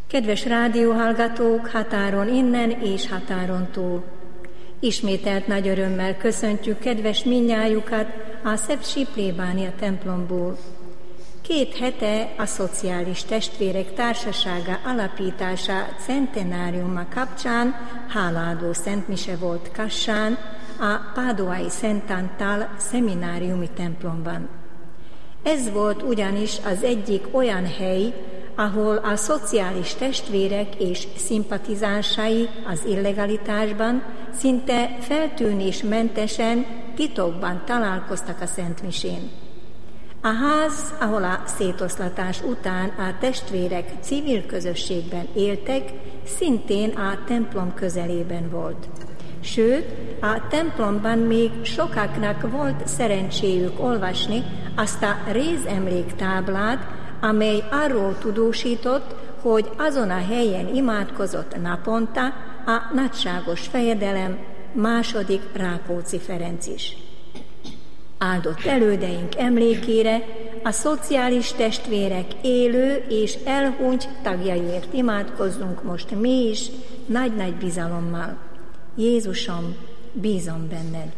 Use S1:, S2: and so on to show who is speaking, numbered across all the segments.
S1: Kedves rádióhallgatók, határon innen és határon túl! Ismételt nagy örömmel köszöntjük kedves mindnyájukat a Szepsi plébánia templomból. 2 hete a Szociális Testvérek Társasága alapítása centenáriuma kapcsán hálaadó szentmise volt Kassán, a Páduai Szent Antal szemináriumi templomban. Ez volt ugyanis az egyik olyan hely, ahol a szociális testvérek és szimpatizánsai az illegalitásban szinte feltűnésmentesen titokban találkoztak a szentmisén. A ház, ahol a szétoszlatás után a testvérek civil közösségben éltek, szintén a templom közelében volt. Sőt, a templomban még sokaknak volt szerencséjük olvasni azt a rézemléktáblát, amely arról tudósított, hogy azon a helyen imádkozott naponta a nagyságos fejedelem második Rákóczi Ferenc is. Áldott elődeink emlékére a szociális testvérek élő és elhunyt tagjaiért imádkozzunk most mi is nagy-nagy bizalommal. Jézusom, bízom benned!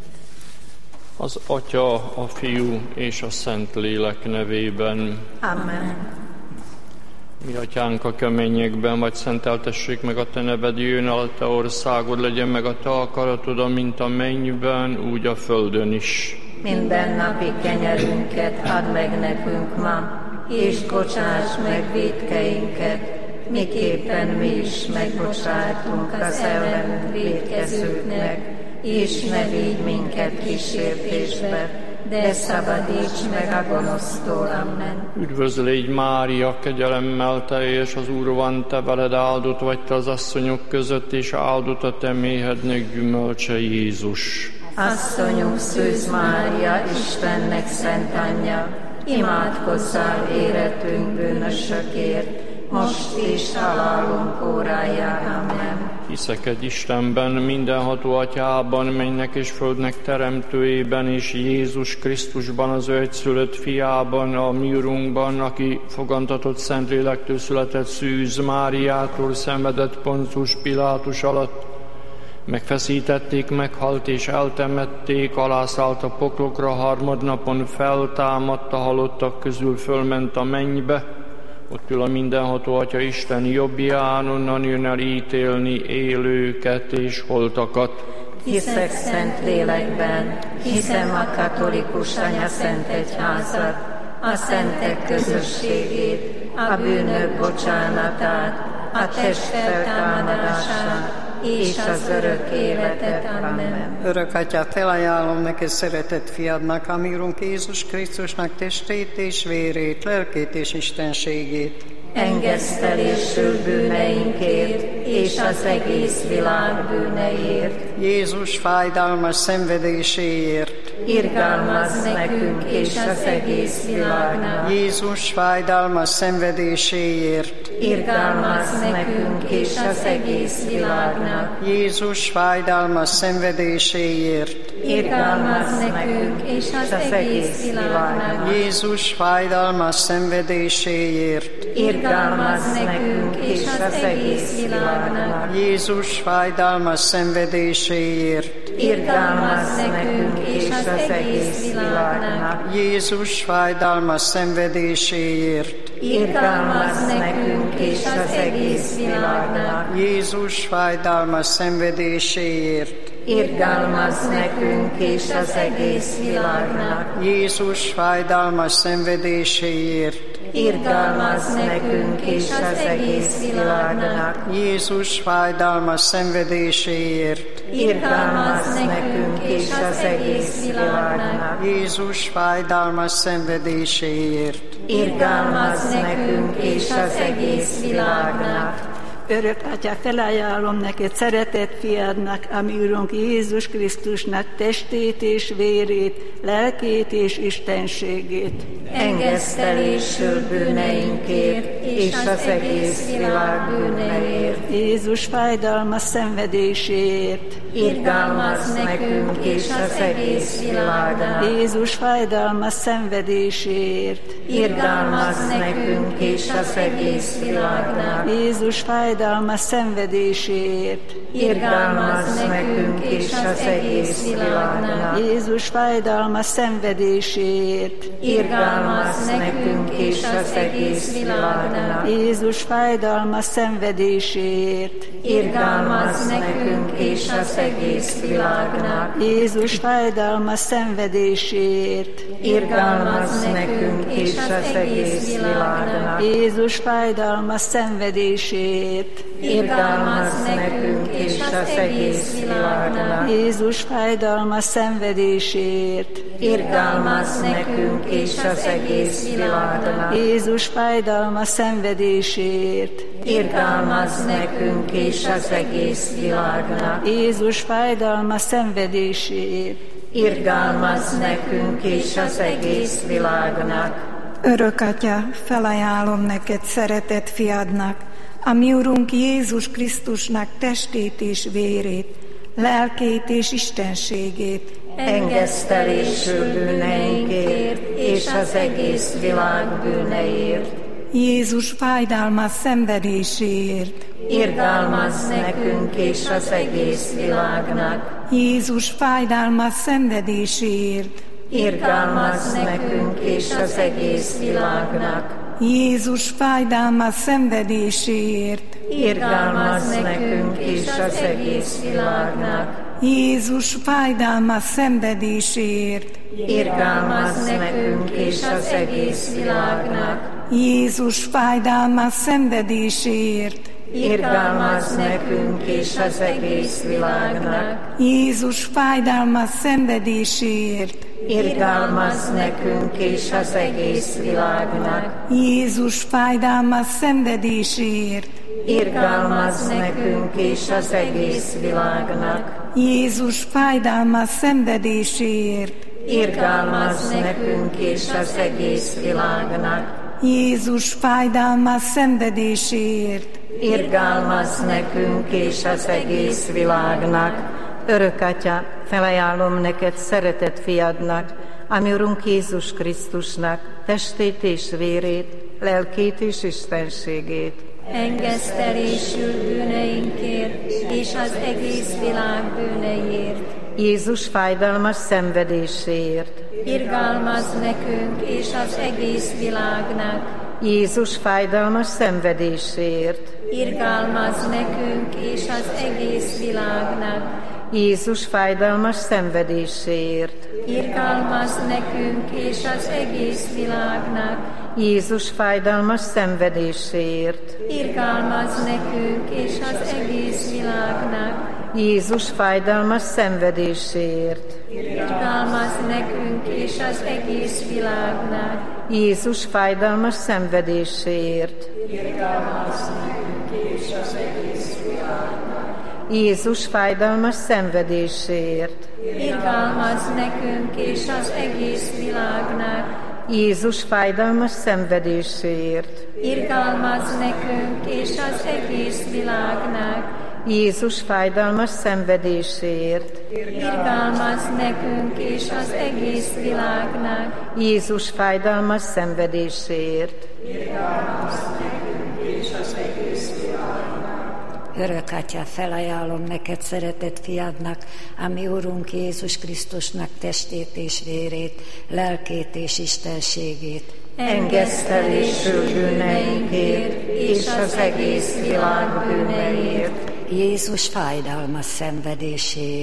S2: Az Atya, a Fiú és a Szentlélek nevében.
S3: Amen.
S2: Mi Atyánk a mennyekben, vagy szenteltessék meg a Te neved, jöjjön el a Te országod, legyen meg a Te akaratod, amint a mennyben, úgy a földön is.
S3: Minden napi kenyerünket add meg nekünk ma, és bocsáss meg vétkeinket, miképpen mi is megbocsátunk az ellenünk vétkezőknek, és ne vigy minket kísértésbe, de szabadíts meg a gonosztól. Amen.
S2: Üdvözl légy Mária, kegyelemmel teljes, az Úr van te veled, áldott vagy te az asszonyok között, és áldott a te méhednek gyümölcse, Jézus.
S3: Asszonyunk Szűz Mária, Istennek szent anyja, imádkozzál éretünk bűnösökért, most és halálunk óráján. Amen.
S2: Hiszek egy Istenben, mindenható Atyában, mennek és földnek teremtőjében, és Jézus Krisztusban, az ő egyszülött fiában, a mi Urunkban, aki fogantatott Szentlélektől született, Szűz Máriától, szenvedett Poncius Pilátus alatt, megfeszítették, meghalt és eltemették, alászállt a poklokra, harmadnapon feltámadt, a halottak közül fölment a mennybe, ott ül a mindenható Atya Isten jobbján, onnan jön el ítélni élőket és holtakat.
S3: Hiszek szent lélekben, hiszem a katolikus anyaszent egyházat, a szentek közösségét, a bűnök bocsánatát, a test feltámadását és az örök életet. Amen.
S4: Örök Atya, felajánlom neked szeretett fiadnak, a mi Urunk Jézus Krisztusnak testét és vérét, lelkét és istenségét.
S3: Engesztelésül bűneinkért és az egész világ bűneiért.
S4: Jézus fájdalmas szenvedéséért.
S3: Irgalmazz nekünk és az egész világnak.
S4: Jézus fájdalmas szenvedéséért.
S3: Irgalmazz nekünk és az egész világnak.
S4: Jézus fájdalmas szenvedéséért.
S3: Irgalmazz nekünk és az egész világnak.
S4: Jézus fájdalmas szenvedéséért.
S3: Irgalmazz nekünk és az egész világnak.
S4: Jézus fájdalmas szenvedéséért.
S3: Irgalmazz nekünk és az egész világnak.
S4: Jézus fájdalmas szenvedéséért.
S3: Irgalmazz nekünk és az egész világnak.
S4: Jézus fájdalmas szenvedéséért.
S3: Irgalmazz nekünk és az egész világnak.
S4: Jézus fájdalmas szenvedéséért.
S3: Irgalmazz nekünk és az egész világnak.
S4: Jézus fájdalmas szenvedéséért.
S3: Irgalmazz nekünk és az egész világnak.
S4: Jézus fájdalmas szenvedéséért.
S3: Irgalmazz nekünk és az egész világnak.
S5: Örök Atya, felajánlom neked szeretett fiadnak, ami Urunk Jézus Krisztusnak testét és vérét, lelkét és istenségét.
S3: Engesztelésül bűneinkért, és az egész világ bűneiért.
S5: Jézus fájdalmas szenvedéséért.
S3: Irgalmazz nekünk és az egész világnak.
S5: Jézus fájdalmas szenvedéséért.
S3: Irgalmazz nekünk és az egész világnak.
S5: Jézus fájdalmas szenvedéséért.
S3: Irgalmazz nekünk és az egész világnak.
S5: Jézus fájdalmas szenvedéséért.
S3: Irgalmazz nekünk és az egész világnak.
S5: Jézus fájdalmas szenvedéséért.
S3: Irgalmazz nekünk és az egész világnak.
S5: Jézus fájdalmas szenvedéséért.
S3: Irgalmazz nekünk és az egész világnak.
S5: Jézus fájdalmas szenvedéséért.
S3: Irgalmazz nekünk és az egész világnak.
S5: Jézus fájdalmas szenvedéséért.
S3: Irgalmazz nekünk és az egész világnak.
S5: Jézus fájdalmas szenvedéséért.
S3: Irgalmazz nekünk és az egész világnak.
S5: Jézus fájdalmas szenvedéséért.
S3: Irgalmazz nekünk és az egész világnak.
S6: Örök Atya, felajánlom neked szeretett fiadnak, a mi Urunk Jézus Krisztusnak testét és vérét, lelkét és istenségét.
S3: Engesztelésül bűneinkért és az egész világ bűneiért.
S6: Jézus fájdalmas szenvedéséért.
S3: Irgalmazz nekünk és az egész világnak.
S6: Jézus fájdalmas szenvedéséért.
S3: Irgalmazz nekünk és az egész világnak.
S6: Jézus fájdalmas szenvedéséért.
S3: Irgalmazz nekünk és az egész világnak.
S6: Jézus fájdalmas szenvedéséért.
S3: Irgalmazz nekünk és az egész világnak.
S6: Jézus fájdalmas szenvedéséért.
S3: Irgalmazz nekünk és az egész világnak.
S6: Jézus fájdalmas szenvedéséért.
S3: Irgalmazz nekünk és az egész világnak.
S6: Jézus fájdalmas szenvedéséért.
S3: Irgalmazz nekünk és az egész világnak.
S6: Jézus fájdalmas szenvedéséért.
S3: Irgalmazz nekünk és az egész világnak.
S6: Jézus fájdalmas szenvedéséért.
S3: Irgalmazz nekünk és az egész világnak.
S4: Örök Atya, felajánlom neked szeretett fiadnak, ami Urunk Jézus Krisztusnak testét és vérét, lelkét és istenségét.
S1: Engesztelésül bűneinkért és az egész világ bűneiért.
S4: Jézus fájdalmas szenvedéséért.
S1: Irgalmazz nekünk és az egész világnak.
S4: Jézus fájdalmas szenvedéséért.
S1: Irgalmazz nekünk és az egész világnak.
S4: Jézus fájdalmas szenvedéséért.
S1: Irgalmazz nekünk és az egész világnak.
S4: Jézus fájdalmas szenvedéséért.
S1: Irgalmazz nekünk és az egész világnak.
S4: Jézus fájdalmas szenvedéséért.
S1: Irgalmazz nekünk és az egész világnak.
S4: Jézus fájdalmas szenvedéséért.
S1: Irgalmazz nekünk és az egész világnak.
S4: Jézus fájdalmas szenvedéséért.
S1: Irgalmazz nekünk és az egész világnak.
S4: Jézus fájdalmas szenvedéséért.
S1: Irgalmazz nekünk és az egész világnak.
S4: Jézus fájdalmas szenvedéséért.
S1: Irgalmazz nekünk és az egész világnak.
S4: Jézus fájdalmas szenvedéséért.
S1: Irgalmazz nekünk és az egész világnak.
S3: Örök Atya, felajánlom neked szeretett fiadnak, ami Urunk Jézus Krisztusnak testét és vérét, lelkét és istenségét.
S1: Engesztelésül bűneinkért és az egész világ bűneiért.
S3: Jézus fájdalmas szenvedéséért.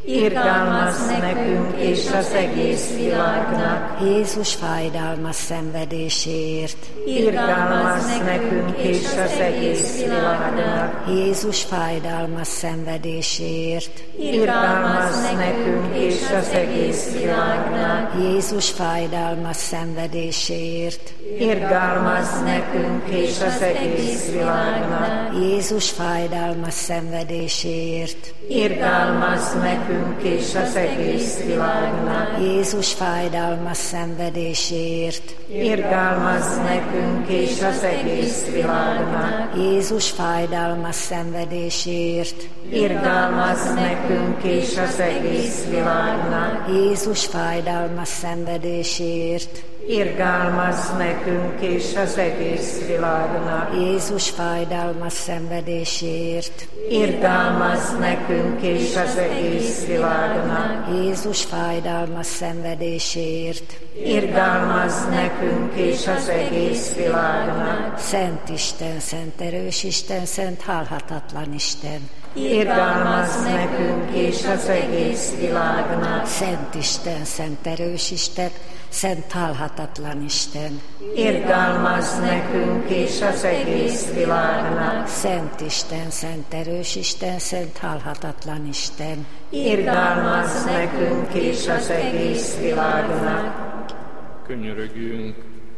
S4: irgalmazz nekünk és az egész világnak.
S3: Jézus fájdalmas szenvedéséért,
S4: Irgalmazz nekünk és az egész világnak.
S3: Jézus fájdalmas szenvedéséért,
S4: Irgalmazz nekünk és az egész világnak.
S3: Jézus fájdalmas szenvedéséért,
S4: Irgalmazz nekünk és az egész világnak.
S3: Jézus fájdalmas szenvedéséért,
S4: Irgalmazz nekünk és az egész világnak.
S3: Jézus fájdalmas szenvedéséért,
S4: Irgalmazz nekünk és az egész világnak.
S3: Jézus fájdalmas szenvedéséért,
S4: Irgalmazz nekünk és az egész világnak.
S3: Jézus fájdalmas szenvedéséért,
S4: Irgalmazz nekünk és az egész világnak.
S3: Jézus fájdalmas szenvedéséért,
S4: Irgalmazz nekünk és az egész világnak.
S3: Jézus fájdalmas szenvedéséért,
S4: Irgalmazz nekünk és az egész világnak.
S3: Szent Isten, szent erős Isten, szent halhatatlan Isten,
S4: Irgalmazz nekünk és az egész világnak.
S3: Szent Isten, szent erős Isten, szent halhatatlan Isten,
S4: Irgalmazz nekünk és az egész világnak.
S3: Szent Isten, szent erős Isten, szent halhatatlan Isten,
S4: Irgalmazz nekünk és az egész világnak.
S2: Könyörögjünk.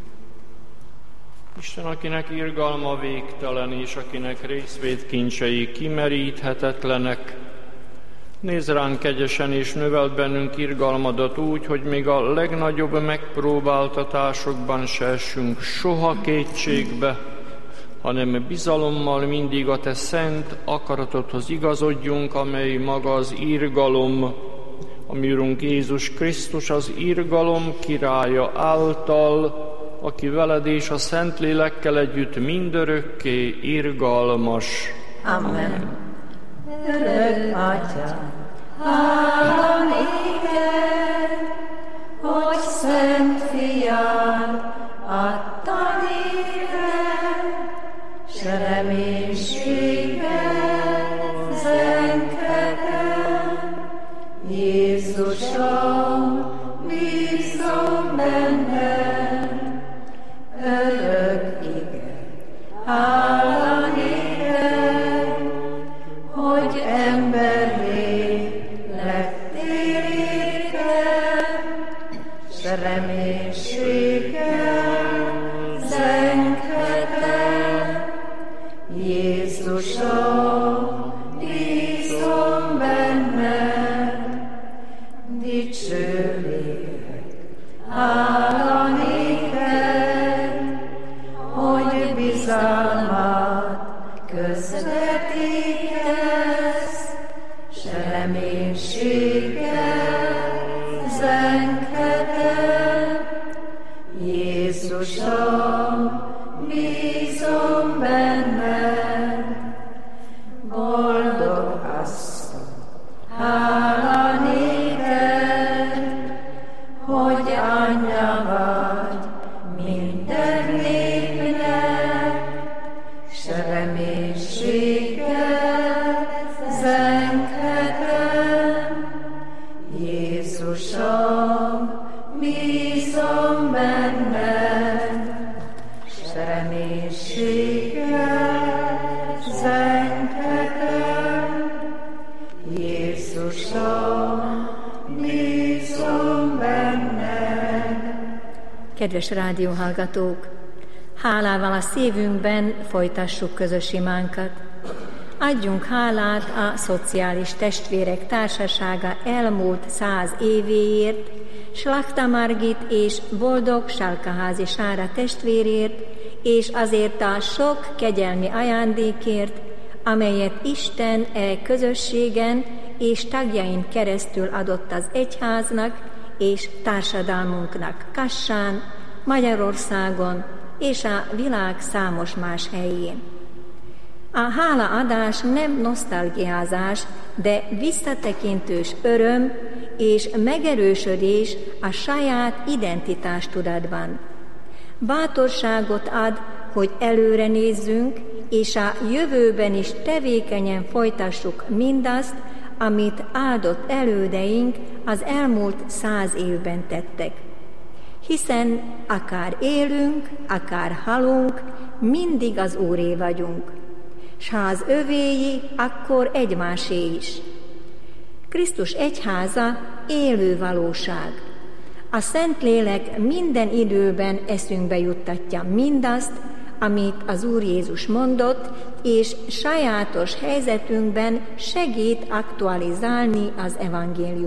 S2: Isten, akinek irgalma végtelen, és akinek részvétkincsei kimeríthetetlenek, nézz ránk kegyesen, és növeld bennünk irgalmadat úgy, hogy még a legnagyobb megpróbáltatásokban se essünk soha kétségbe, hanem bizalommal mindig a te szent akaratodhoz igazodjunk, amely maga az irgalom, a mi Urunk Jézus Krisztus az irgalom királya által, aki veled és a Szentlélekkel együtt mindörökké irgalmas.
S4: Amen.
S3: Örök Atyám,
S4: Hála néked, hogy szent fiát adta néked, s reménységgel zenkedem. Jézusom, bízom benned, örök ige. Hála néked, hogy emberré lettél értem, s reménységgel zenkedem. Jézusom, bízom benned, dicső lélek. Hála néked, hogy bizalmat közvetítesz, s reménységgel zenkedem. Jézusom, bízom benned, boldog asszony. Hála néked, hogy anyja vagy minden népnek, s reménységgel zenkedem. Jézusom, bízom benned, s reménységgel zenkedem. Jézusom, bízom benned.
S1: Kedves rádióhallgatók! Hálával a szívünkben folytassuk közös imánkat. Adjunk hálát a Szociális Testvérek Társasága elmúlt 100 évéért, Slachta Margit és Boldog Salkaházi Sára testvérért, és azért a sok kegyelmi ajándékért, amelyet Isten közösségen és tagjain keresztül adott az egyháznak és társadalmunknak Kassán, Magyarországon és a világ számos más helyén. A hálaadás nem nosztalgiázás, de visszatekintős öröm és megerősödés a saját identitástudatban. Bátorságot ad, hogy előre nézzünk, és a jövőben is tevékenyen folytassuk mindazt, amit áldott elődeink az elmúlt 100 évben tettek. Hiszen akár élünk, akár halunk, mindig az Úré vagyunk, s ha az övéi, akkor egymásé is. Krisztus egyháza élő valóság. A Szentlélek minden időben eszünkbe juttatja mindazt, amit az Úr Jézus mondott, és sajátos helyzetünkben segít aktualizálni az evangéliumot.